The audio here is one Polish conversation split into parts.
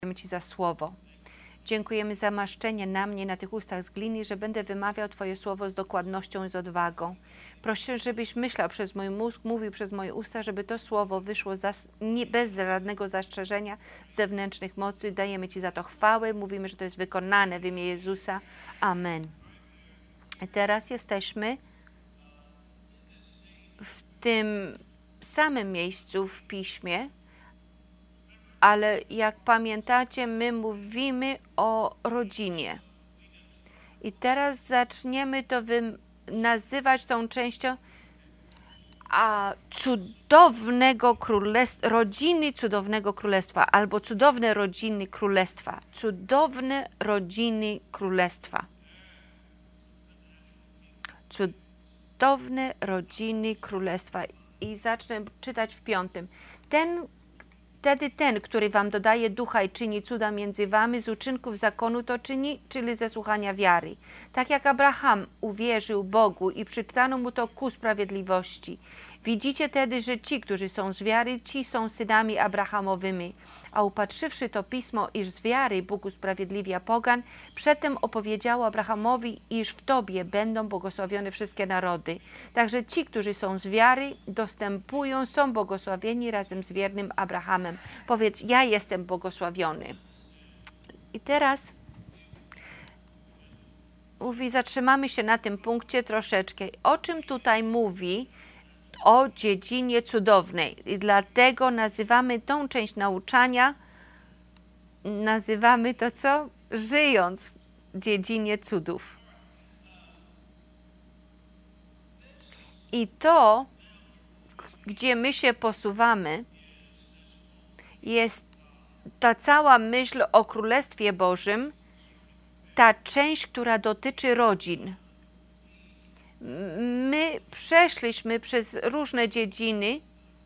Dziękujemy Ci za słowo. Dziękujemy za maszczenie na mnie, na tych ustach z gliny, że będę wymawiał Twoje słowo z dokładnością i z odwagą. Proszę, żebyś myślał przez mój mózg, mówił przez moje usta, żeby to słowo wyszło bez żadnego zastrzeżenia z zewnętrznych mocy. Dajemy Ci za to chwałę. Mówimy, że to jest wykonane w imię Jezusa. Amen. Teraz jesteśmy w tym samym miejscu w Piśmie, ale jak pamiętacie, my mówimy o rodzinie. I teraz zaczniemy to nazywać tą częścią cudownego królestwa, rodziny cudownego królestwa, albo cudowne rodziny królestwa. Cudowne rodziny królestwa. Cudowne rodziny królestwa. I zacznę czytać w 5. Wtedy ten, który wam dodaje ducha i czyni cuda między wami, z uczynków zakonu to czyni, czyli ze słuchania wiary. Tak jak Abraham uwierzył Bogu i przyczytano mu to ku sprawiedliwości. Widzicie tedy, że ci, którzy są z wiary, ci są synami Abrahamowymi. A upatrzywszy to pismo, iż z wiary Bóg usprawiedliwia pogan, przedtem opowiedziało Abrahamowi, iż w Tobie będą błogosławione wszystkie narody. Także ci, którzy są z wiary, są błogosławieni razem z wiernym Abrahamem. Powiedz, ja jestem błogosławiony. I teraz zatrzymamy się na tym punkcie troszeczkę. O czym tutaj mówi? O dziedzinie cudownej. I dlatego nazywamy tą część nauczania, nazywamy to co? Żyjąc w dziedzinie cudów. I to, gdzie my się posuwamy, jest ta cała myśl o Królestwie Bożym, ta część, która dotyczy rodzin. My przeszliśmy przez różne dziedziny.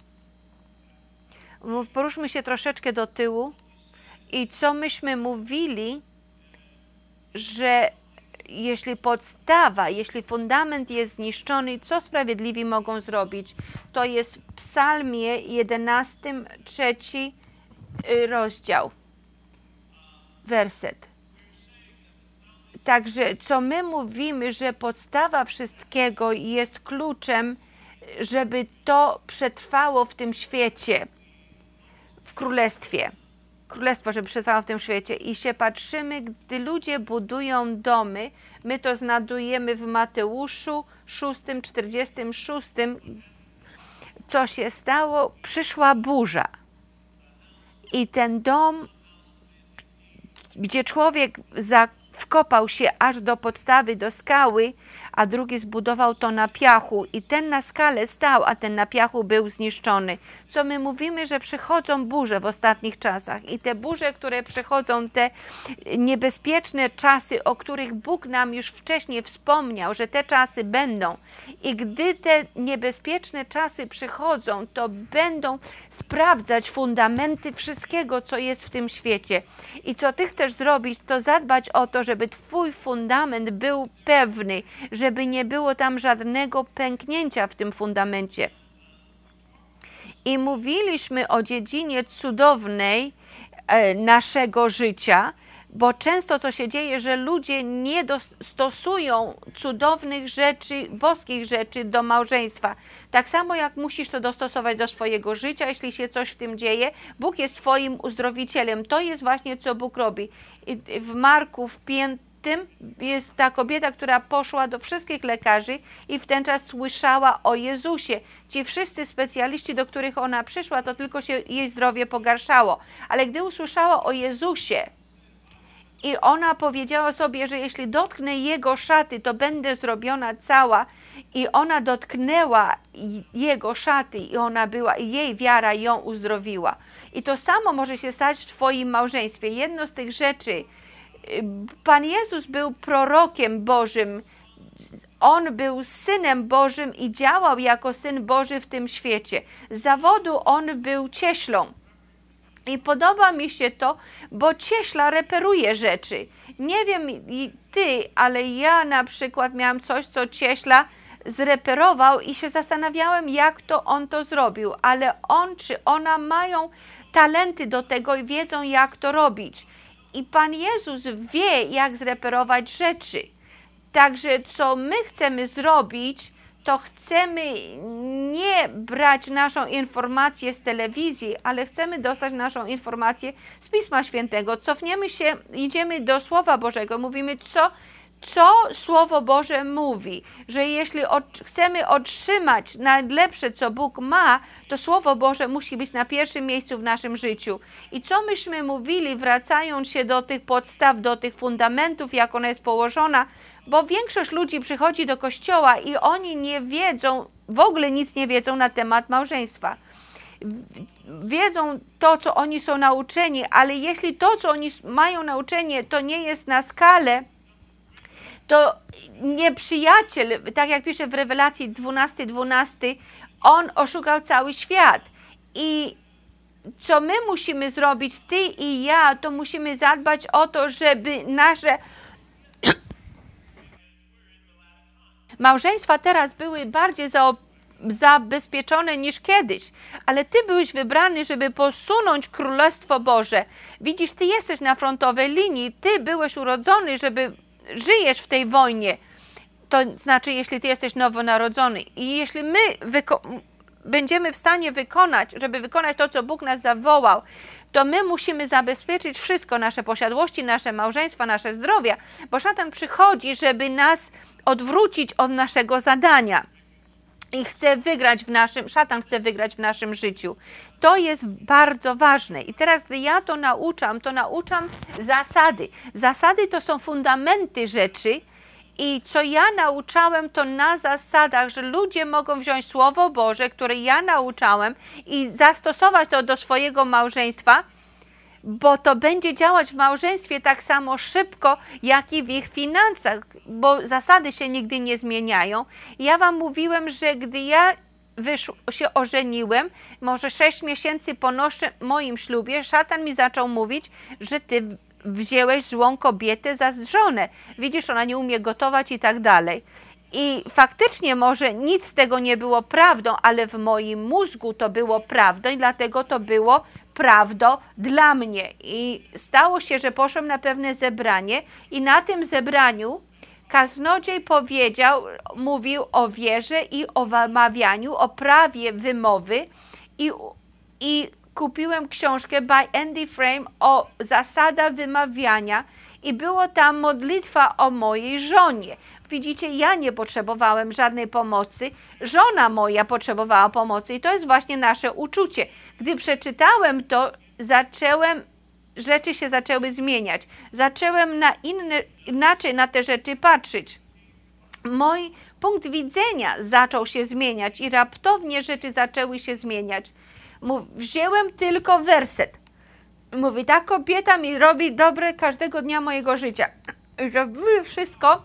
Poruszmy się troszeczkę do tyłu. I co myśmy mówili, że jeśli fundament jest zniszczony, co sprawiedliwi mogą zrobić? To jest w Psalmie 11, 3 rozdział, werset. Także co my mówimy, że podstawa wszystkiego jest kluczem, żeby to przetrwało w tym świecie, w królestwie. Królestwo, żeby przetrwało w tym świecie. I się patrzymy, gdy ludzie budują domy, my to znajdujemy w Mateuszu 6:46. Co się stało? Przyszła burza. I ten dom, gdzie człowiek wkopał się aż do podstawy, do skały, a drugi zbudował to na piachu i ten na skale stał, a ten na piachu był zniszczony. Co my mówimy, że przychodzą burze w ostatnich czasach i te burze, które przychodzą, te niebezpieczne czasy, o których Bóg nam już wcześniej wspomniał, że te czasy będą. I gdy te niebezpieczne czasy przychodzą, to będą sprawdzać fundamenty wszystkiego, co jest w tym świecie. I co ty chcesz zrobić, to zadbać o to, żeby twój fundament był pewny, żeby nie było tam żadnego pęknięcia w tym fundamencie. I mówiliśmy o dziedzinie cudownej naszego życia, bo często co się dzieje, że ludzie nie stosują cudownych rzeczy, boskich rzeczy do małżeństwa. Tak samo jak musisz to dostosować do swojego życia, jeśli się coś w tym dzieje, Bóg jest twoim uzdrowicielem. To jest właśnie co Bóg robi. I w Marku w 5 jest ta kobieta, która poszła do wszystkich lekarzy i w ten czas słyszała o Jezusie. Ci wszyscy specjaliści, do których ona przyszła, to tylko się jej zdrowie pogarszało. Ale gdy usłyszała o Jezusie, i ona powiedziała sobie, że jeśli dotknę Jego szaty, to będę zrobiona cała. I ona dotknęła Jego szaty i jej wiara ją uzdrowiła. I to samo może się stać w twoim małżeństwie. Jedno z tych rzeczy, Pan Jezus był prorokiem Bożym. On był Synem Bożym i działał jako Syn Boży w tym świecie. Z zawodu on był cieślą. I podoba mi się to, bo cieśla reperuje rzeczy. Nie wiem ty, ale ja na przykład miałam coś, co cieśla zreperował i się zastanawiałem, jak to on to zrobił. Ale on czy ona mają talenty do tego i wiedzą, jak to robić. I Pan Jezus wie, jak zreperować rzeczy. Także co my chcemy zrobić, to chcemy nie brać naszą informację z telewizji, ale chcemy dostać naszą informację z Pisma Świętego. Cofniemy się, idziemy do Słowa Bożego, mówimy, co Słowo Boże mówi, że jeśli chcemy otrzymać najlepsze, co Bóg ma, to Słowo Boże musi być na pierwszym miejscu w naszym życiu. I co myśmy mówili, wracając się do tych podstaw, do tych fundamentów, jak ona jest położona, bo większość ludzi przychodzi do kościoła i oni nie wiedzą, w ogóle nic nie wiedzą na temat małżeństwa. Wiedzą to, co oni są nauczeni, ale jeśli to, co oni mają nauczenie, to nie jest na skalę, to nieprzyjaciel, tak jak pisze w Rewelacji 12:12, on oszukał cały świat. I co my musimy zrobić, ty i ja, to musimy zadbać o to, żeby nasze małżeństwa teraz były bardziej zabezpieczone niż kiedyś, ale ty byłeś wybrany, żeby posunąć Królestwo Boże. Widzisz, ty jesteś na frontowej linii, ty byłeś urodzony, żeby żyjesz w tej wojnie. To znaczy, jeśli ty jesteś nowonarodzony i jeśli my będziemy w stanie żeby wykonać to, co Bóg nas zawołał, to my musimy zabezpieczyć wszystko, nasze posiadłości, nasze małżeństwa, nasze zdrowie, bo szatan przychodzi, żeby nas odwrócić od naszego zadania. I szatan chce wygrać w naszym życiu. To jest bardzo ważne. I teraz, gdy ja to nauczam zasady. Zasady to są fundamenty rzeczy i co ja nauczałem, to na zasadach, że ludzie mogą wziąć Słowo Boże, które ja nauczałem i zastosować to do swojego małżeństwa, bo to będzie działać w małżeństwie tak samo szybko, jak i w ich finansach, bo zasady się nigdy nie zmieniają. Ja wam mówiłem, że gdy ja się ożeniłem, może 6 miesięcy po moim ślubie, szatan mi zaczął mówić, że ty wzięłeś złą kobietę za żonę. Widzisz, ona nie umie gotować i tak dalej. I faktycznie może nic z tego nie było prawdą, ale w moim mózgu to było prawdą i dlatego to było prawdą dla mnie. I stało się, że poszłam na pewne zebranie i na tym zebraniu kaznodziej mówił o wierze i o wymawianiu, o prawie wymowy i kupiłem książkę by Andy Frame o zasadach wymawiania i było tam modlitwa o mojej żonie. Widzicie, ja nie potrzebowałem żadnej pomocy, żona moja potrzebowała pomocy i to jest właśnie nasze uczucie. Gdy przeczytałem to, rzeczy się zaczęły zmieniać. Zacząłem inaczej na te rzeczy patrzeć. Mój punkt widzenia zaczął się zmieniać i raptownie rzeczy zaczęły się zmieniać. Wziąłem tylko werset. Mówi, ta kobieta mi robi dobre każdego dnia mojego życia. I zrobiły wszystko.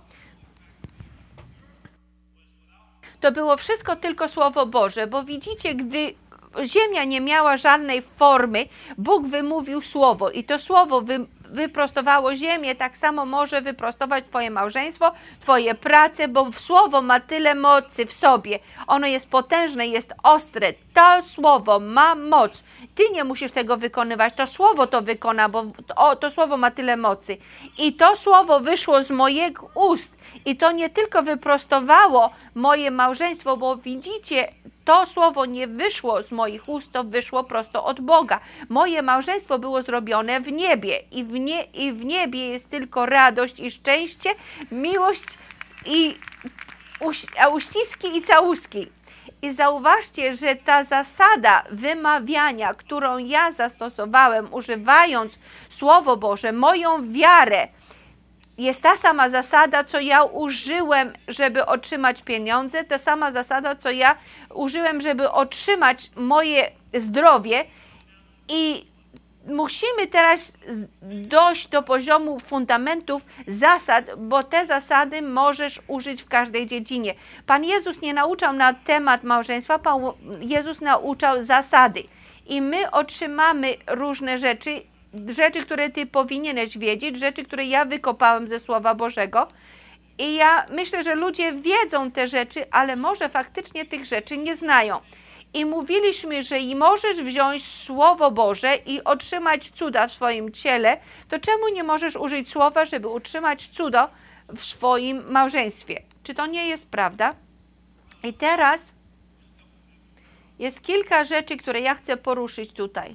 To było wszystko tylko Słowo Boże, bo widzicie, gdy ziemia nie miała żadnej formy, Bóg wymówił słowo i to słowo wyprostowało ziemię, tak samo może wyprostować twoje małżeństwo, twoje prace, bo słowo ma tyle mocy w sobie. Ono jest potężne, jest ostre. To słowo ma moc. Ty nie musisz tego wykonywać, to słowo to wykona, bo to słowo ma tyle mocy. I to słowo wyszło z moich ust i to nie tylko wyprostowało moje małżeństwo, bo widzicie, to słowo nie wyszło z moich ust, to wyszło prosto od Boga. Moje małżeństwo było zrobione w niebie i w niebie jest tylko radość i szczęście, miłość i uściski i całuski. I zauważcie, że ta zasada wymawiania, którą ja zastosowałem, używając Słowo Boże, moją wiarę, jest ta sama zasada, co ja użyłem, żeby otrzymać pieniądze, ta sama zasada, co ja użyłem, żeby otrzymać moje zdrowie i musimy teraz dojść do poziomu fundamentów, zasad, bo te zasady możesz użyć w każdej dziedzinie. Pan Jezus nie nauczał na temat małżeństwa, Pan Jezus nauczał zasady i my otrzymamy różne rzeczy, które ty powinieneś wiedzieć, rzeczy, które ja wykopałem ze Słowa Bożego i ja myślę, że ludzie wiedzą te rzeczy, ale może faktycznie tych rzeczy nie znają. i mówiliśmy, że i możesz wziąć Słowo Boże i otrzymać cuda w swoim ciele, to czemu nie możesz użyć słowa, żeby utrzymać cudo w swoim małżeństwie? Czy to nie jest prawda? I teraz jest kilka rzeczy, które ja chcę poruszyć tutaj.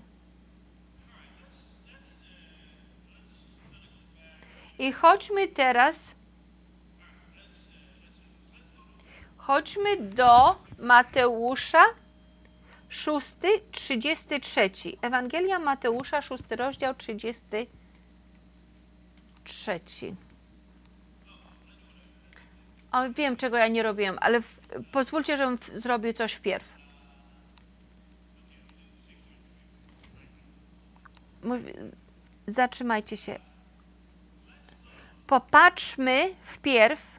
I chodźmy do Mateusza 6:33. Ewangelia Mateusza, 6 rozdział, 33. O, wiem, czego ja nie robiłem, ale pozwólcie, żebym zrobił coś wpierw. Zatrzymajcie się. Popatrzmy wpierw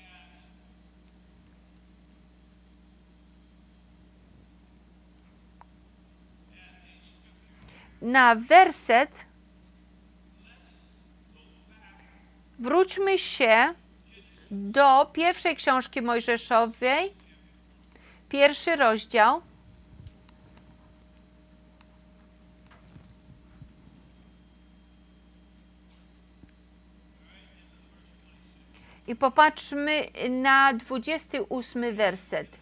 na werset. Wróćmy się do pierwszej książki Mojżeszowej, 1 rozdział. I popatrzmy na 28 werset.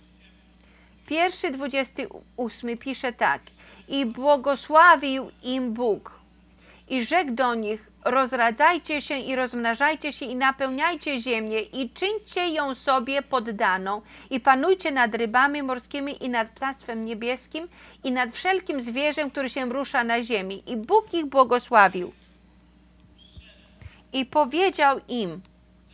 28 pisze tak. I błogosławił im Bóg i rzekł do nich: rozradzajcie się i rozmnażajcie się i napełniajcie ziemię i czyńcie ją sobie poddaną i panujcie nad rybami morskimi i nad ptactwem niebieskim i nad wszelkim zwierzem, który się rusza na ziemi. I Bóg ich błogosławił i powiedział im,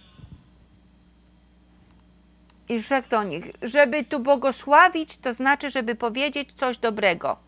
i rzekł do nich, żeby tu błogosławić, to znaczy, żeby powiedzieć coś dobrego.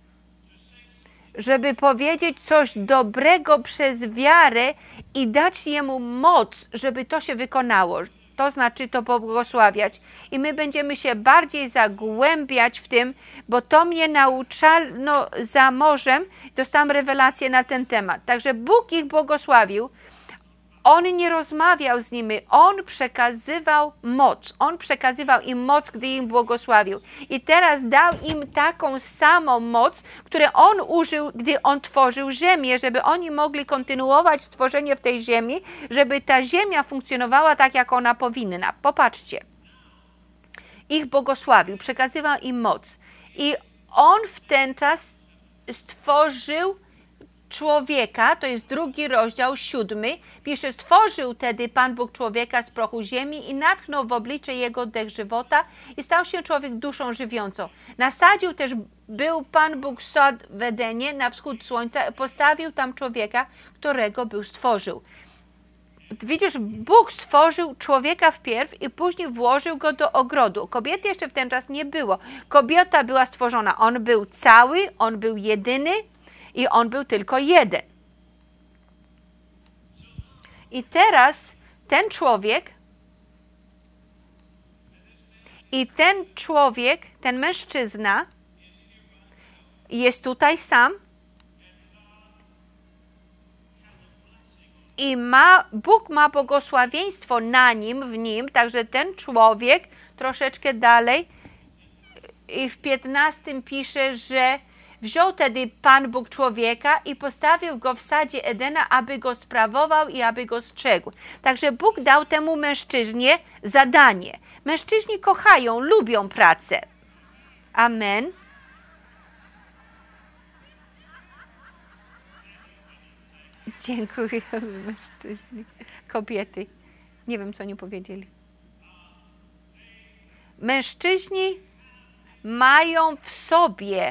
Żeby powiedzieć coś dobrego przez wiarę i dać Jemu moc, żeby to się wykonało. To znaczy to pobłogosławiać. I my będziemy się bardziej zagłębiać w tym, bo to mnie nauczano za morzem. Dostałam rewelację na ten temat. Także Bóg ich błogosławił. On nie rozmawiał z nimi, On przekazywał moc. On przekazywał im moc, gdy im błogosławił. I teraz dał im taką samą moc, której On użył, gdy On tworzył ziemię, żeby oni mogli kontynuować stworzenie w tej ziemi, żeby ta ziemia funkcjonowała tak, jak ona powinna. Popatrzcie. Ich błogosławił, przekazywał im moc. I On w ten czas stworzył człowieka, to jest 2 rozdział, 7, pisze, stworzył tedy Pan Bóg człowieka z prochu ziemi i natchnął w oblicze jego dech żywota i stał się człowiek duszą żywiącą. Nasadził też był Pan Bóg sad w Edenie na wschód słońca, postawił tam człowieka, którego był stworzył. Widzisz, Bóg stworzył człowieka wpierw i później włożył go do ogrodu. Kobiety jeszcze w ten czas nie było. Kobieta była stworzona, on był cały, on był jedyny, i on był tylko jeden. I teraz ten człowiek, ten mężczyzna jest tutaj sam i Bóg ma błogosławieństwo na nim, w nim, także ten człowiek troszeczkę dalej i w 15 pisze, że wziął tedy Pan Bóg człowieka i postawił go w sadzie Edena, aby go sprawował i aby go strzegł. Także Bóg dał temu mężczyźnie zadanie. Mężczyźni kochają, lubią pracę. Amen. Dziękuję, mężczyźni. Kobiety. Nie wiem, co nie powiedzieli. Mężczyźni mają w sobie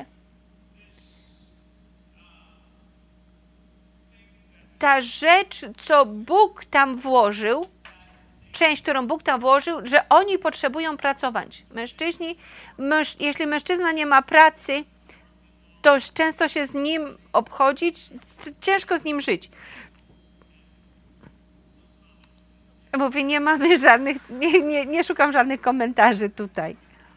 ta rzecz, co Bóg tam włożył, część, którą Bóg tam włożył, że oni potrzebują pracować. Mężczyźni, jeśli mężczyzna nie ma pracy, to często się z nim obchodzić, ciężko z nim żyć. Mówię, nie mamy żadnych, nie szukam żadnych komentarzy tutaj.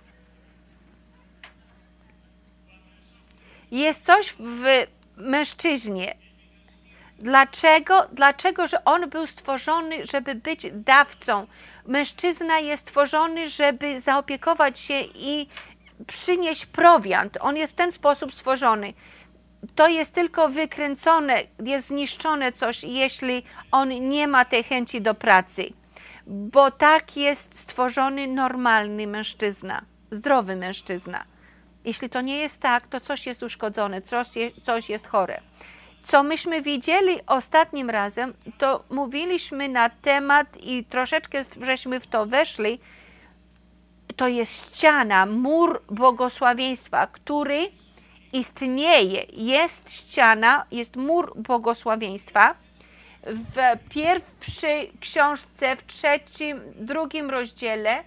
Jest coś w mężczyźnie. Dlaczego? Dlaczego, że on był stworzony, żeby być dawcą. Mężczyzna jest stworzony, żeby zaopiekować się i przynieść prowiant. On jest w ten sposób stworzony. To jest tylko wykręcone, jest zniszczone coś, jeśli on nie ma tej chęci do pracy. Bo tak jest stworzony normalny mężczyzna, zdrowy mężczyzna. Jeśli to nie jest tak, to coś jest uszkodzone, coś jest chore. Co myśmy widzieli ostatnim razem, to mówiliśmy na temat i troszeczkę żeśmy w to weszli, to jest ściana, mur błogosławieństwa, który istnieje. Jest ściana, jest mur błogosławieństwa. W pierwszej książce, w drugim rozdziale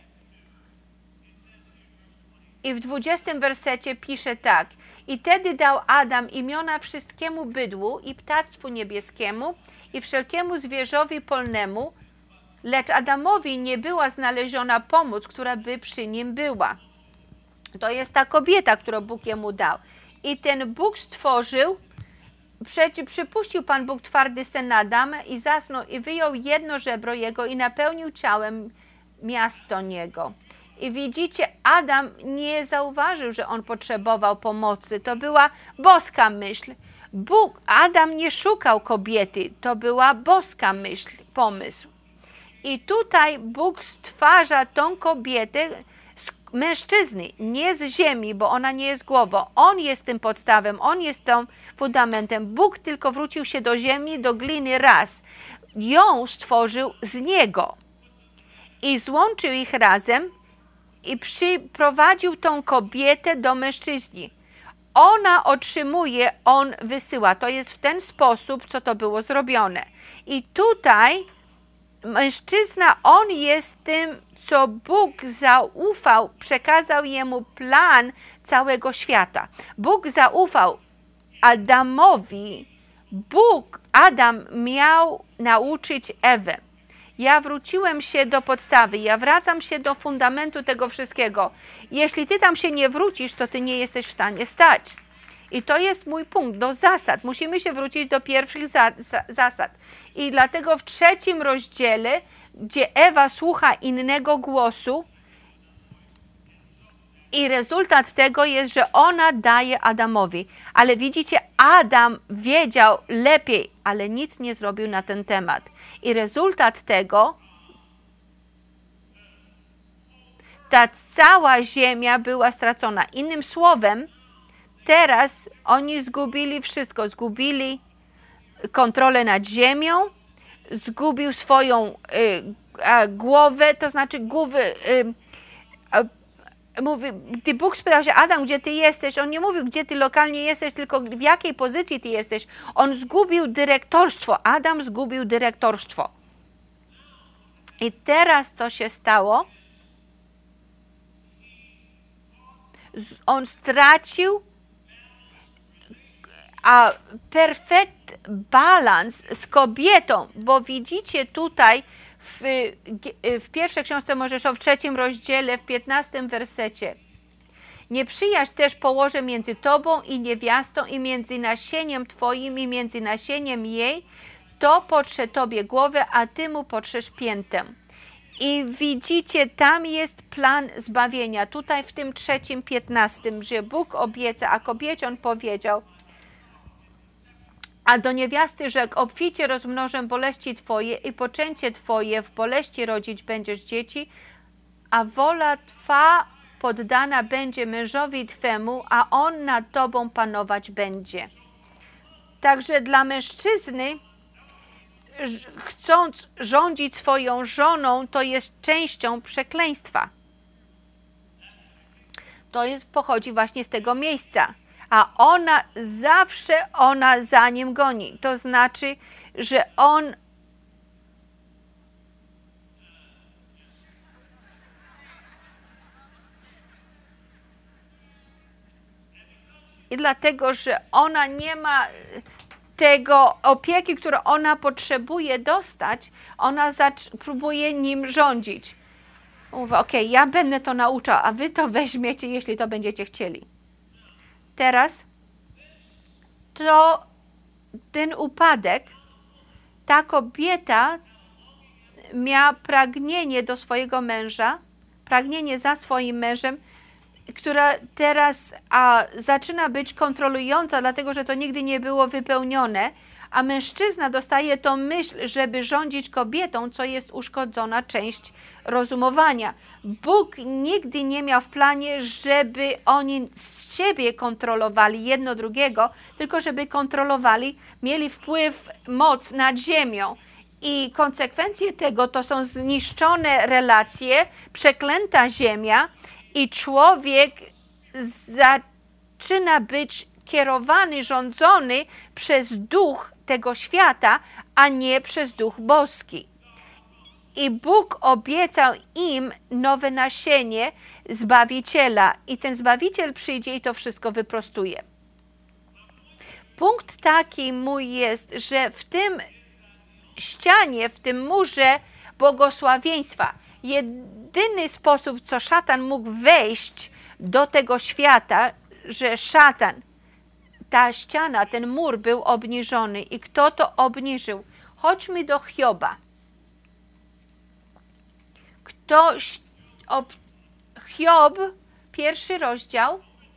i w 20 wersecie pisze tak. I tedy dał Adam imiona wszystkiemu bydłu i ptactwu niebieskiemu i wszelkiemu zwierzowi polnemu, lecz Adamowi nie była znaleziona pomoc, która by przy nim była. To jest ta kobieta, którą Bóg jemu dał. I ten Bóg stworzył, przypuścił Pan Bóg twardy sen na Adama i zasnął i wyjął jedno żebro jego i napełnił ciałem miasto niego. I widzicie, Adam nie zauważył, że on potrzebował pomocy. To była boska myśl. Adam nie szukał kobiety. To była boska myśl, pomysł. I tutaj Bóg stwarza tą kobietę z mężczyzny, nie z ziemi, bo ona nie jest głową. On jest tym podstawem, on jest tym fundamentem. Bóg tylko wrócił się do ziemi, do gliny raz. Ją stworzył z niego i złączył ich razem i przyprowadził tą kobietę do mężczyźni. Ona otrzymuje, on wysyła. To jest w ten sposób, co to było zrobione. I tutaj mężczyzna, on jest tym, co Bóg zaufał, przekazał jemu plan całego świata. Bóg zaufał Adamowi. Adam miał nauczyć Ewę. Ja wróciłem się do podstawy, ja wracam się do fundamentu tego wszystkiego. Jeśli ty tam się nie wrócisz, to ty nie jesteś w stanie stać. I to jest mój punkt, do zasad. Musimy się wrócić do pierwszych zasad. I dlatego w 3 rozdziale, gdzie Ewa słucha innego głosu i rezultat tego jest, że ona daje Adamowi. Ale widzicie, Adam wiedział lepiej, ale nic nie zrobił na ten temat. I rezultat tego, ta cała ziemia była stracona. Innym słowem, teraz oni zgubili wszystko. Zgubili kontrolę nad ziemią, zgubił swoją głowę, to znaczy mówi, gdy Bóg spytał się, Adam, gdzie ty jesteś? On nie mówił, gdzie ty lokalnie jesteś, tylko w jakiej pozycji ty jesteś. On zgubił dyrektorstwo. Adam zgubił dyrektorstwo. I teraz co się stało? On stracił perfect balans z kobietą, bo widzicie tutaj w pierwszej książce Mojżeszowej, w 3 rozdziale, w 15 wersecie. Nieprzyjaźń też położę między tobą i niewiastą i między nasieniem twoim i między nasieniem jej. To potrze tobie głowę, a ty mu potrzesz piętę. I widzicie, tam jest plan zbawienia. Tutaj w tym 3:15, że Bóg obieca, a kobiecie on powiedział, a do niewiasty rzekł, obficie rozmnożę boleści twoje i poczęcie twoje, w boleści rodzić będziesz dzieci, a wola twa poddana będzie mężowi twemu, a on nad tobą panować będzie. Także dla mężczyzny, chcąc rządzić swoją żoną, to jest częścią przekleństwa. To pochodzi właśnie z tego miejsca. A ona zawsze za nim goni. To znaczy, że on i dlatego, że ona nie ma tego opieki, którą ona potrzebuje dostać, ona próbuje nim rządzić. Mówi, okej, ja będę to nauczał, a wy to weźmiecie, jeśli to będziecie chcieli. Teraz to ten upadek, ta kobieta miała pragnienie do swojego męża, pragnienie za swoim mężem która teraz zaczyna być kontrolująca, dlatego że to nigdy nie było wypełnione, a mężczyzna dostaje tą myśl, żeby rządzić kobietą, co jest uszkodzona część rozumowania. Bóg nigdy nie miał w planie, żeby oni z siebie kontrolowali jedno drugiego, tylko żeby kontrolowali, mieli wpływ, moc nad ziemią. I konsekwencje tego to są zniszczone relacje, przeklęta ziemia i człowiek zaczyna być kierowany, rządzony przez duch tego świata, a nie przez duch boski. I Bóg obiecał im nowe nasienie Zbawiciela i ten Zbawiciel przyjdzie i to wszystko wyprostuje. Punkt taki mój jest, że w tym ścianie, w tym murze błogosławieństwa, jedyny sposób, co szatan mógł wejść do tego świata, że szatan, ta ściana, ten mur był obniżony. I kto to obniżył? Chodźmy do Hioba. Hiob, 1 rozdział.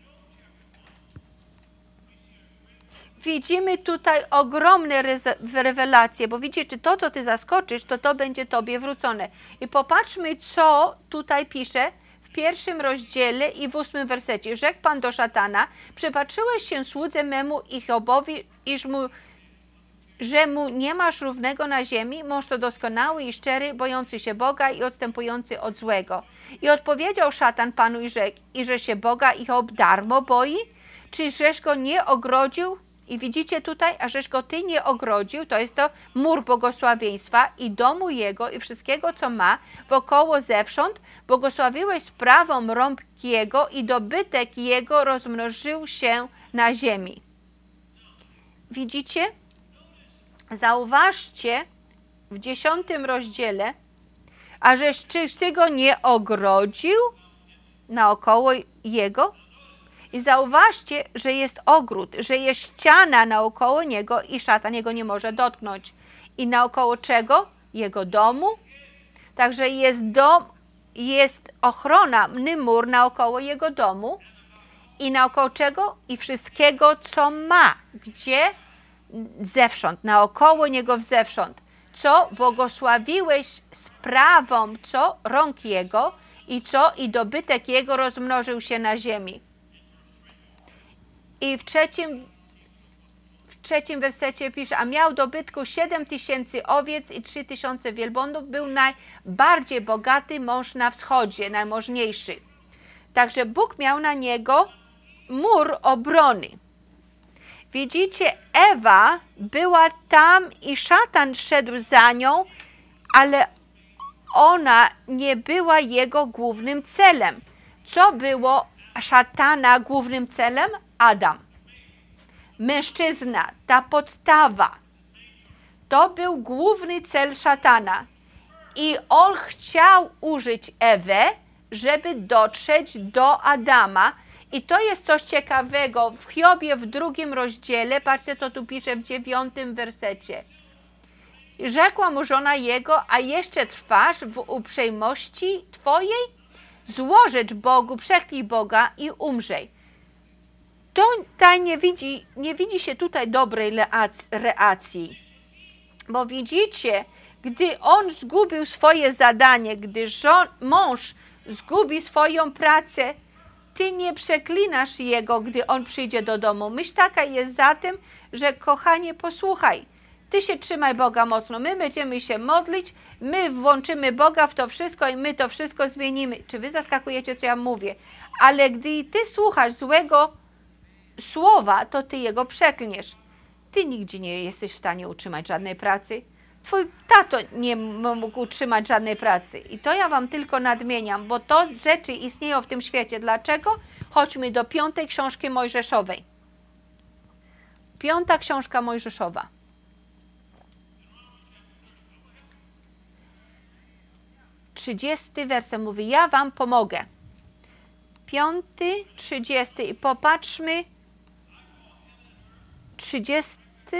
Widzimy tutaj ogromne rewelacje, bo widzicie, to, co ty zaskoczysz, to będzie tobie wrócone. I popatrzmy, co tutaj pisze w 1 rozdziale i w 8 wersecie. Rzekł Pan do szatana: przypatrzyłeś się słudze memu i Hiobowi, że mu nie masz równego na ziemi, mąż to doskonały i szczery, bojący się Boga i odstępujący od złego. I odpowiedział szatan Panu i rzekł: i że się Boga i Hiob darmo boi? Czy żeś go nie ogrodził? I widzicie tutaj, a żeś go ty nie ogrodził, to jest to mur błogosławieństwa i domu jego i wszystkiego, co ma wokoło zewsząd, błogosławiłeś sprawą rąk jego i dobytek jego rozmnożył się na ziemi. Widzicie? Zauważcie w 10 rozdziale, a żeś ty go nie ogrodził naokoło jego? I zauważcie, że jest ogród, że jest ściana naokoło niego i szatan jego nie może dotknąć. I naokoło czego? Jego domu. Także jest dom, jest ochronny mur naokoło jego domu. I naokoło czego? I wszystkiego, co ma. Gdzie? Zewsząd, naokoło niego zewsząd. Co? Błogosławiłeś sprawą, co? Rąk jego i co? I dobytek jego rozmnożył się na ziemi. I w trzecim wersecie pisze: a miał dobytku 7000 owiec i 3000 wielbłądów, był najbardziej bogaty mąż na wschodzie, najmożniejszy. Także Bóg miał na niego mur obrony. Widzicie, Ewa była tam i szatan szedł za nią, ale ona nie była jego głównym celem. Co było szatana głównym celem? Adam. Mężczyzna, ta podstawa. To był główny cel szatana. I on chciał użyć Ewę, żeby dotrzeć do Adama. I to jest coś ciekawego. W Hiobie w 2 rozdziale, patrzcie, to tu pisze w 9 wersecie. Rzekła mu żona jego: a jeszcze trwasz w uprzejmości twojej? Złożecz Bogu, przeklij Boga i umrzej. Tutaj nie widzi się tutaj dobrej reakcji. Bo widzicie, gdy on zgubił swoje zadanie, gdy mąż zgubi swoją pracę, ty nie przeklinasz jego, gdy on przyjdzie do domu. Myśl taka jest za tym, że kochanie, posłuchaj, ty się trzymaj Boga mocno, my będziemy się modlić, my włączymy Boga w to wszystko i my to wszystko zmienimy. Czy wy zaskakujecie, co ja mówię? Ale gdy ty słuchasz złego słowa, to ty jego przeklniesz. Ty nigdzie nie jesteś w stanie utrzymać żadnej pracy. Twój tato nie mógł utrzymać żadnej pracy. I to ja wam tylko nadmieniam, bo to rzeczy istnieją w tym świecie. Dlaczego? Chodźmy do 5 książki Mojżeszowej. 5 książka Mojżeszowa. 30 werset mówi: ja wam pomogę. 5, 30 i popatrzmy. 30,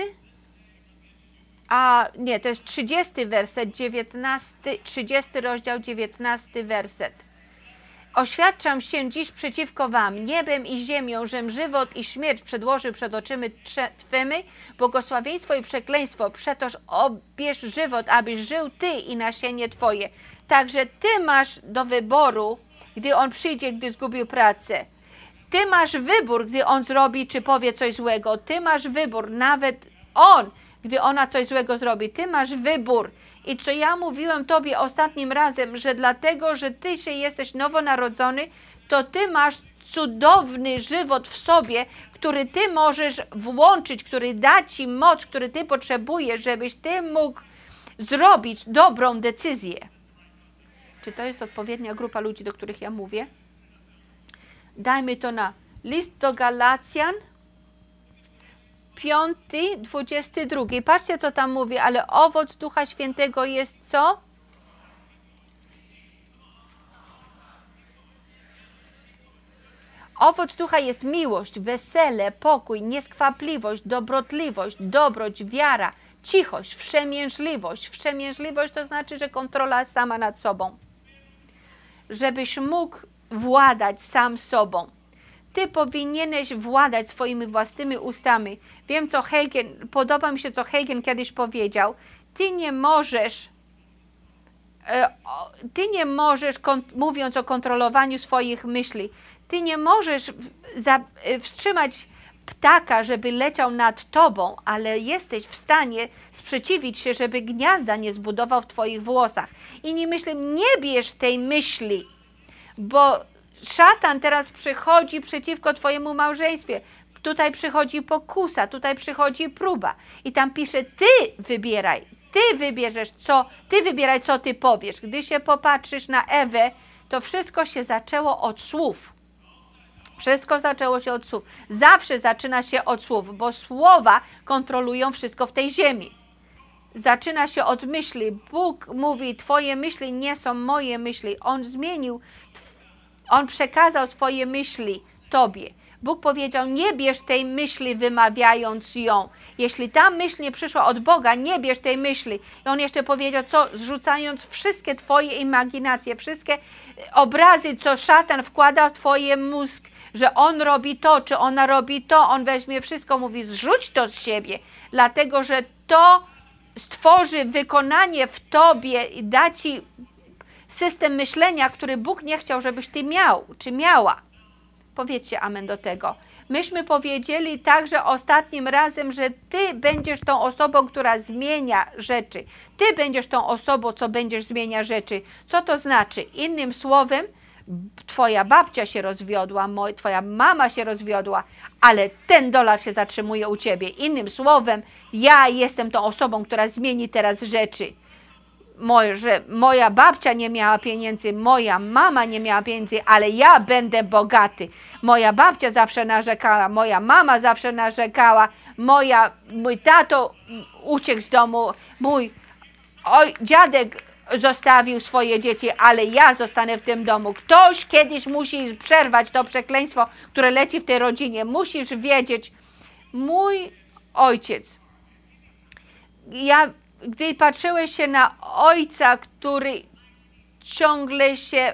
a nie, to jest 30 werset, 19, 30 rozdział, 19 werset. Oświadczam się dziś przeciwko wam, niebem i ziemią, żem żywot i śmierć przedłożył przed oczyma twymi, błogosławieństwo i przekleństwo, przetoż obierz żywot, abyś żył ty i nasienie twoje. Także ty masz do wyboru, gdy on przyjdzie, gdy zgubił pracę. Ty masz wybór, gdy on zrobi, czy powie coś złego. Ty masz wybór, nawet on, gdy ona coś złego zrobi. Ty masz wybór. I co ja mówiłem tobie ostatnim razem, że dlatego, że ty się jesteś nowonarodzony, to ty masz cudowny żywot w sobie, który ty możesz włączyć, który da ci moc, który ty potrzebujesz, żebyś ty mógł zrobić dobrą decyzję. Czy to jest odpowiednia grupa ludzi, do których ja mówię? Dajmy to na list do Galacjan, 5:22. Patrzcie, co tam mówi, ale owoc Ducha Świętego jest co? Owoc Ducha jest miłość, wesele, pokój, nieskwapliwość, dobrotliwość, dobroć, wiara, cichość, wstrzemięźliwość. Wstrzemięźliwość to znaczy, że kontrola sama nad sobą. Żebyś mógł władać sam sobą. Ty powinieneś władać swoimi własnymi ustami. Wiem, co Hagen, podoba mi się, co Hagen kiedyś powiedział. Ty nie możesz, mówiąc o kontrolowaniu swoich myśli, ty nie możesz wstrzymać ptaka, żeby leciał nad tobą, ale jesteś w stanie sprzeciwić się, żeby gniazda nie zbudował w twoich włosach. I nie myślę, nie bierz tej myśli, bo szatan teraz przychodzi przeciwko twojemu małżeństwie. Tutaj przychodzi pokusa, tutaj przychodzi próba. I tam pisze, ty wybieraj, ty wybieraj, co ty powiesz. Gdy się popatrzysz na Ewę, to wszystko się zaczęło od słów. Wszystko zaczęło się od słów. Zawsze zaczyna się od słów, bo słowa kontrolują wszystko w tej ziemi. Zaczyna się od myśli. Bóg mówi, twoje myśli nie są moje myśli. On przekazał swoje myśli tobie. Bóg powiedział, nie bierz tej myśli wymawiając ją. Jeśli ta myśl nie przyszła od Boga, nie bierz tej myśli. I on jeszcze powiedział, co zrzucając wszystkie twoje imaginacje, wszystkie obrazy, co szatan wkłada w twoje mózg, że on robi to, czy ona robi to, on weźmie wszystko, mówi, zrzuć to z siebie, dlatego, że to stworzy wykonanie w tobie i da ci system myślenia, który Bóg nie chciał, żebyś ty miał, czy miała. Powiedzcie amen do tego. Myśmy powiedzieli także ostatnim razem, że ty będziesz tą osobą, która zmienia rzeczy. Ty będziesz tą osobą, co będziesz zmieniać rzeczy. Co to znaczy? Innym słowem, twoja babcia się rozwiodła, twoja mama się rozwiodła, ale ten dolar się zatrzymuje u ciebie. Innym słowem, ja jestem tą osobą, która zmieni teraz rzeczy. Że moja babcia nie miała pieniędzy, moja mama nie miała pieniędzy, ale ja będę bogaty. Moja babcia zawsze narzekała, moja mama zawsze narzekała, mój tato uciekł z domu, mój dziadek zostawił swoje dzieci, ale ja zostanę w tym domu. Ktoś kiedyś musi przerwać to przekleństwo, które leci w tej rodzinie. Musisz wiedzieć, mój ojciec, gdy patrzyłeś się na ojca, który ciągle się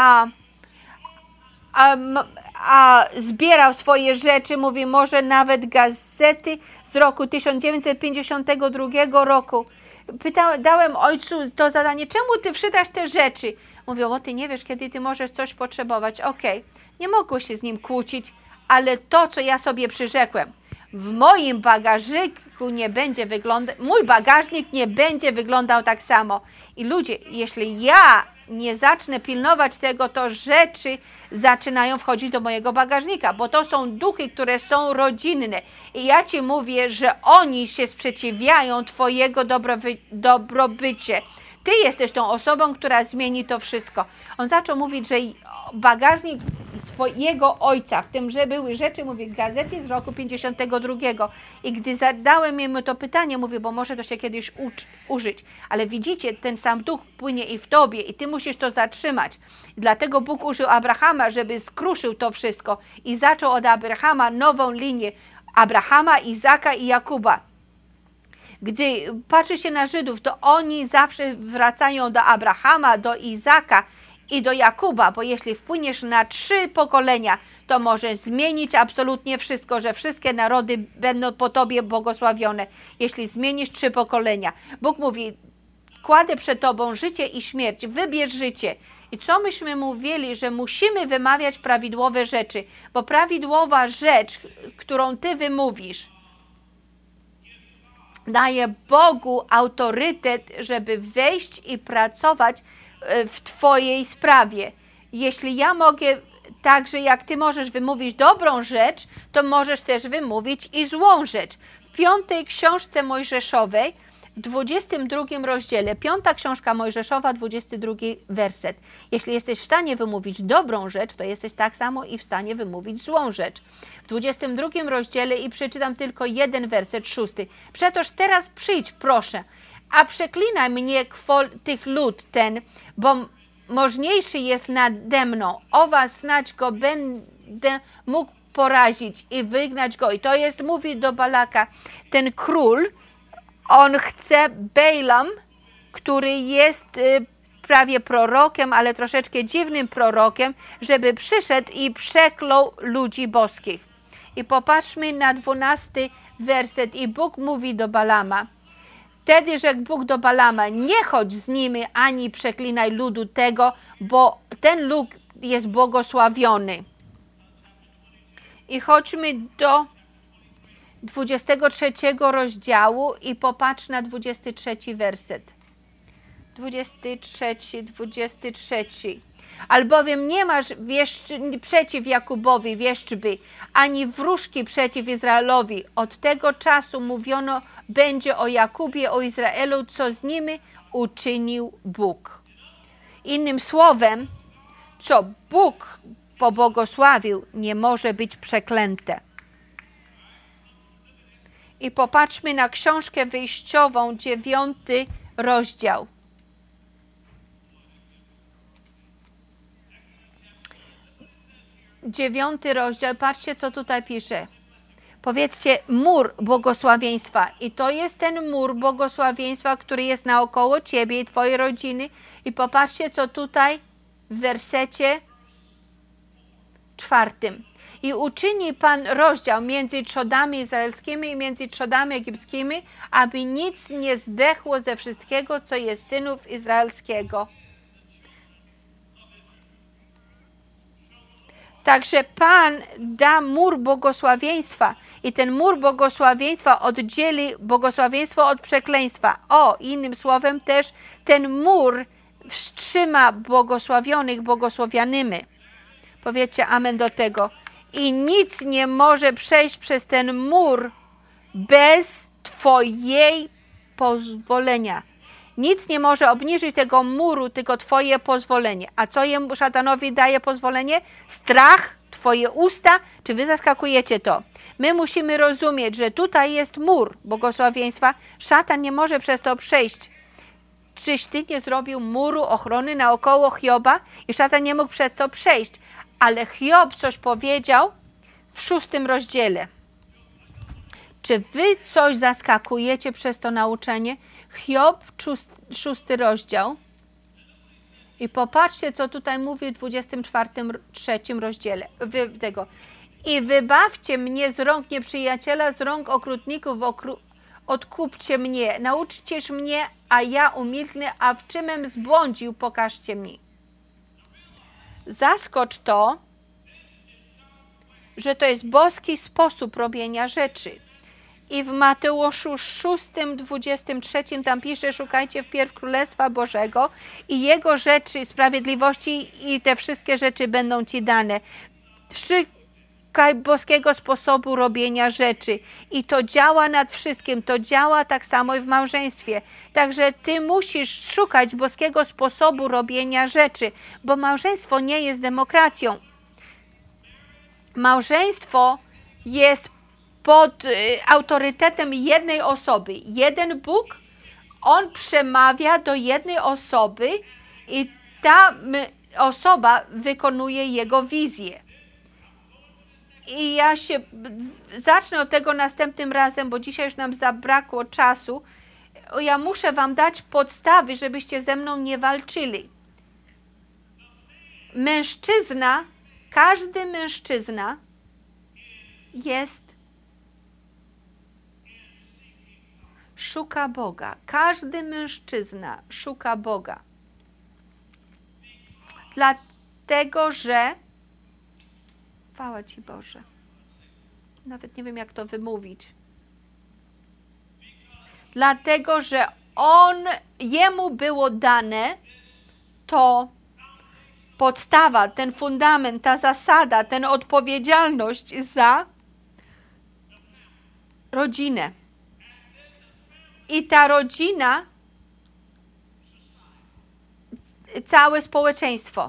zbierał swoje rzeczy, mówi, może nawet gazety z roku 1952 roku. Dałem ojcu to zadanie, czemu ty wrzucasz te rzeczy? Mówią, o ty nie wiesz, kiedy ty możesz coś potrzebować. Okej. Nie mogło się z nim kłócić, ale to, co ja sobie przyrzekłem, w moim bagażniku nie będzie wyglądał, mój bagażnik nie będzie wyglądał tak samo. I ludzie, jeśli ja nie zacznę pilnować tego, to rzeczy zaczynają wchodzić do mojego bagażnika, bo to są duchy, które są rodzinne. I ja ci mówię, że oni się sprzeciwiają twojego dobrobycie. Ty jesteś tą osobą, która zmieni to wszystko. On zaczął mówić, że bagażnik swojego ojca, w tym, że były rzeczy, mówię, gazety z roku 52. I gdy zadałem mu to pytanie, mówię, bo może to się kiedyś użyć, ale widzicie, ten sam duch płynie i w tobie i ty musisz to zatrzymać. I dlatego Bóg użył Abrahama, żeby skruszył to wszystko i zaczął od Abrahama nową linię Abrahama, Izaka i Jakuba. Gdy patrzy się na Żydów, to oni zawsze wracają do Abrahama, do Izaka i do Jakuba, bo jeśli wpłyniesz na 3 pokolenia, to możesz zmienić absolutnie wszystko, że wszystkie narody będą po tobie błogosławione, jeśli zmienisz 3 pokolenia. Bóg mówi, kładę przed tobą życie i śmierć, wybierz życie. I co myśmy mówili, że musimy wymawiać prawidłowe rzeczy, bo prawidłowa rzecz, którą ty wymówisz, daje Bogu autorytet, żeby wejść i pracować w twojej sprawie. Jeśli ja mogę, także jak ty możesz wymówić dobrą rzecz, to możesz też wymówić i złą rzecz. W 5. książce Mojżeszowej, w 22 rozdziale, 5. książka Mojżeszowa, 22 werset. Jeśli jesteś w stanie wymówić dobrą rzecz, to jesteś tak samo i w stanie wymówić złą rzecz. W 22 rozdziale i przeczytam tylko 1 werset, 6. Przetoż teraz przyjdź, proszę, a przeklinaj mnie tych lud ten, bo możniejszy jest nade mną. Owa snać go będę mógł porazić i wygnać go. I to jest, mówi do Balaka, ten król, on chce Bejlam, który jest prawie prorokiem, ale troszeczkę dziwnym prorokiem, żeby przyszedł i przeklął ludzi boskich. I popatrzmy na 12 werset. I Bóg mówi do Balama. Wtedy rzekł Bóg do Balama, nie chodź z nimi, ani przeklinaj ludu tego, bo ten lud jest błogosławiony. I chodźmy do 23 rozdziału i popatrz na 23 werset. 23. Albowiem nie masz przeciw Jakubowi wieszczby, ani wróżki przeciw Izraelowi. Od tego czasu mówiono będzie o Jakubie, o Izraelu, co z nimi uczynił Bóg. Innym słowem, co Bóg pobłogosławił, nie może być przeklęte. I popatrzmy na książkę wyjściową, 9 rozdział. Dziewiąty rozdział, patrzcie, co tutaj pisze. Powiedzcie, mur błogosławieństwa. I to jest ten mur błogosławieństwa, który jest naokoło ciebie i twojej rodziny. I popatrzcie, co tutaj w wersecie 4. I uczyni Pan rozdział między trzodami izraelskimi i między trzodami egipskimi, aby nic nie zdechło ze wszystkiego, co jest synów izraelskiego. Także Pan da mur błogosławieństwa i ten mur błogosławieństwa oddzieli błogosławieństwo od przekleństwa. Innym słowem też ten mur wstrzyma błogosławionych błogosławianymi. Powiedzcie amen do tego. I nic nie może przejść przez ten mur bez twojej pozwolenia. Nic nie może obniżyć tego muru, tylko twoje pozwolenie. A co jemu szatanowi daje pozwolenie? Strach, twoje usta. Czy wy zaskakujecie to? My musimy rozumieć, że tutaj jest mur błogosławieństwa. Szatan nie może przez to przejść. Czyś ty nie zrobił muru ochrony naokoło Hioba i szatan nie mógł przez to przejść. Ale Hiob coś powiedział w 6 rozdziale. Czy wy coś zaskakujecie przez to nauczenie? Hiob, 6 rozdział. I popatrzcie, co tutaj mówi w 3 rozdziale. I wybawcie mnie z rąk nieprzyjaciela, z rąk okrutników, odkupcie mnie, nauczcież mnie, a ja umilknę, a w czymem zbłądził, pokażcie mi. Zaskocz to, że to jest boski sposób robienia rzeczy. I w Mateuszu 6, 23 tam pisze, szukajcie wpierw Królestwa Bożego i Jego rzeczy, sprawiedliwości i te wszystkie rzeczy będą ci dane. Szukaj boskiego sposobu robienia rzeczy i to działa nad wszystkim, to działa tak samo i w małżeństwie. Także ty musisz szukać boskiego sposobu robienia rzeczy, bo małżeństwo nie jest demokracją. Małżeństwo jest pod autorytetem jednej osoby. Jeden Bóg, On przemawia do jednej osoby i ta osoba wykonuje Jego wizję. I ja się zacznę od tego następnym razem, bo dzisiaj już nam zabrakło czasu. Ja muszę wam dać podstawy, żebyście ze mną nie walczyli. Mężczyzna, każdy mężczyzna szuka Boga. Każdy mężczyzna szuka Boga. Dlatego, że chwała Ci Boże. Nawet nie wiem, jak to wymówić. Dlatego, że jemu było dane to podstawa, ten fundament, ta zasada, ta odpowiedzialność za rodzinę. I ta rodzina, całe społeczeństwo.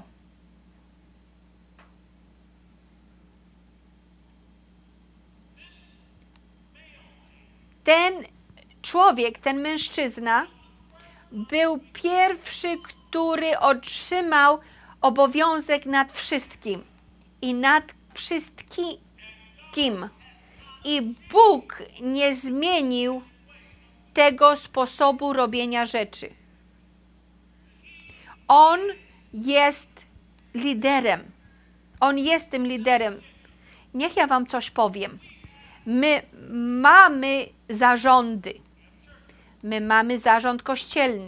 Ten człowiek, ten mężczyzna był pierwszy, który otrzymał obowiązek nad wszystkim i nad wszystkim. I Bóg nie zmienił tego sposobu robienia rzeczy. On jest liderem. On jest tym liderem. Niech ja wam coś powiem. My mamy zarządy. My mamy zarząd kościelny.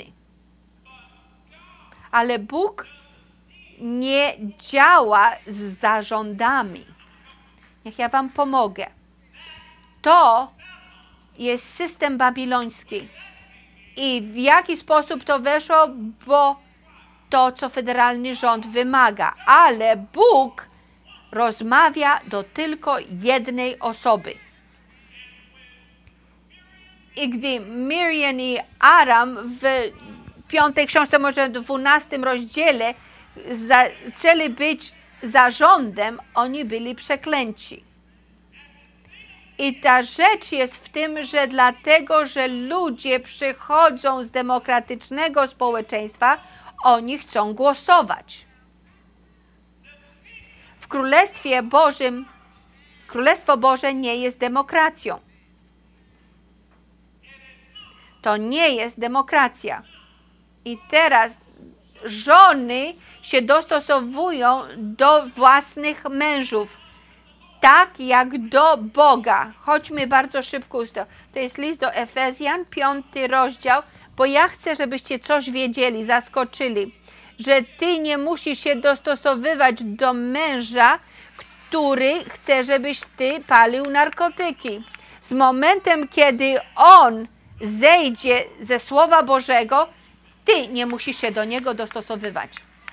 Ale Bóg nie działa z zarządami. Niech ja wam pomogę. To jest system babiloński. I w jaki sposób to weszło? Bo to, co federalny rząd wymaga. Ale Bóg rozmawia do tylko jednej osoby. I gdy Miriam i Aram w 5 książce, może w 12 rozdziale zaczęli być zarządem, oni byli przeklęci. I ta rzecz jest w tym, że dlatego, że ludzie przychodzą z demokratycznego społeczeństwa, oni chcą głosować. W Królestwie Bożym, Królestwo Boże nie jest demokracją. To nie jest demokracja. I teraz żony się dostosowują do własnych mężów, tak jak do Boga. Chodźmy bardzo szybko. To jest list do Efezjan, 5 rozdział, bo ja chcę, żebyście coś wiedzieli, zaskoczyli, że ty nie musisz się dostosowywać do męża, który chce, żebyś ty palił narkotyki. Z momentem, kiedy on zejdzie ze Słowa Bożego, ty nie musisz się do niego dostosowywać.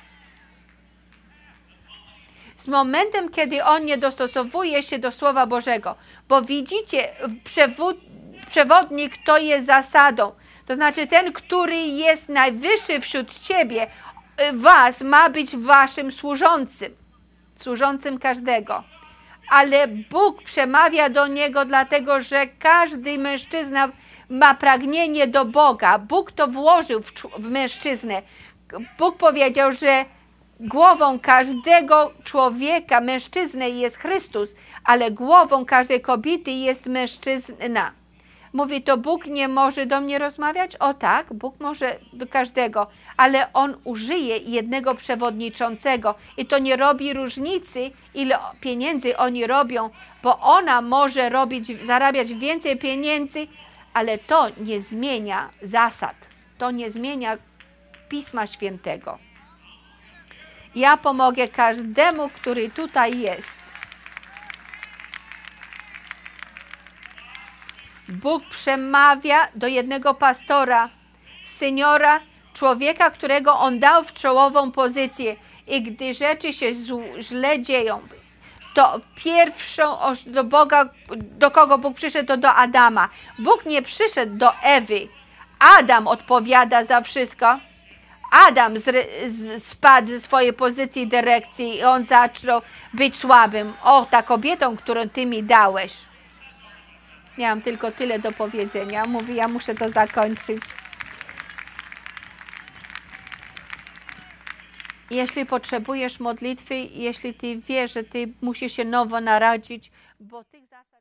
Z momentem, kiedy on nie dostosowuje się do Słowa Bożego, bo widzicie, przewodnik to jest zasadą. To znaczy ten, który jest najwyższy wśród ciebie, was ma być waszym służącym każdego. Ale Bóg przemawia do niego, dlatego że każdy mężczyzna ma pragnienie do Boga. Bóg to włożył w mężczyznę. Bóg powiedział, że głową każdego człowieka, mężczyzny jest Chrystus, ale głową każdej kobiety jest mężczyzna. Mówi, to Bóg nie może do mnie rozmawiać? O tak, Bóg może do każdego, ale On użyje jednego przewodniczącego i to nie robi różnicy, ile pieniędzy oni robią, bo ona może zarabiać więcej pieniędzy, ale to nie zmienia zasad, to nie zmienia Pisma Świętego. Ja pomogę każdemu, który tutaj jest. Bóg przemawia do jednego pastora, seniora, człowieka, którego on dał w czołową pozycję. I gdy rzeczy się źle dzieją, to pierwszą do Boga, do kogo Bóg przyszedł, to do Adama. Bóg nie przyszedł do Ewy. Adam odpowiada za wszystko. Adam spadł ze swojej pozycji dyrekcji i on zaczął być słabym. O, ta kobietą, którą ty mi dałeś. Miałam tylko tyle do powiedzenia. Mówi, ja muszę to zakończyć. Jeśli potrzebujesz modlitwy, jeśli ty wiesz, że ty musisz się nowo narodzić, bo tych zasad